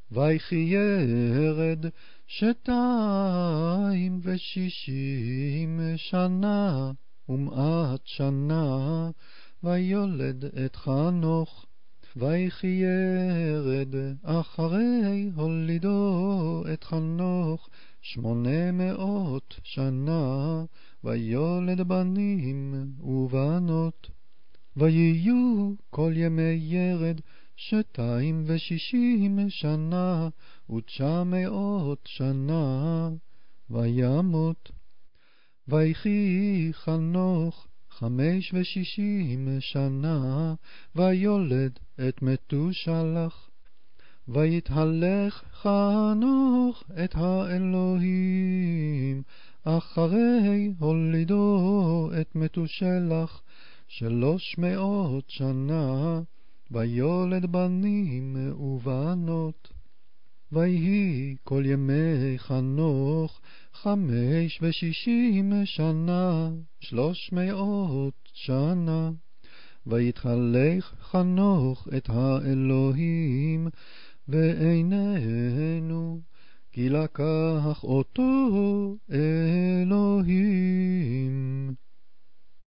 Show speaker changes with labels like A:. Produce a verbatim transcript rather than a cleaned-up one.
A: ויחי ירד שתיים ושישים שנה ומעט שנה, ויולד את חנוך. ויחי ירד אחרי הולידו את חנוך שמונה מאות שנה, ויולד בנים ובנות. ויהיו כל ימי ירד שתיים ושישים שנה ותשע מאות שנה, וימות. ויחי חנוך חמש ושישים שנה, ויולד את מתושלח. ויתהלך חנוך את האלוהים אחרי הולידו את מתושלח שלוש מאות שנה, ויולד בנים ובנות. ויהי כל ימי חנוך חמש ושישים שנה, שלוש מאות שנה. ויתהלך חנוך את האלוהים ואיננו, כי לקח אותו אלוהים.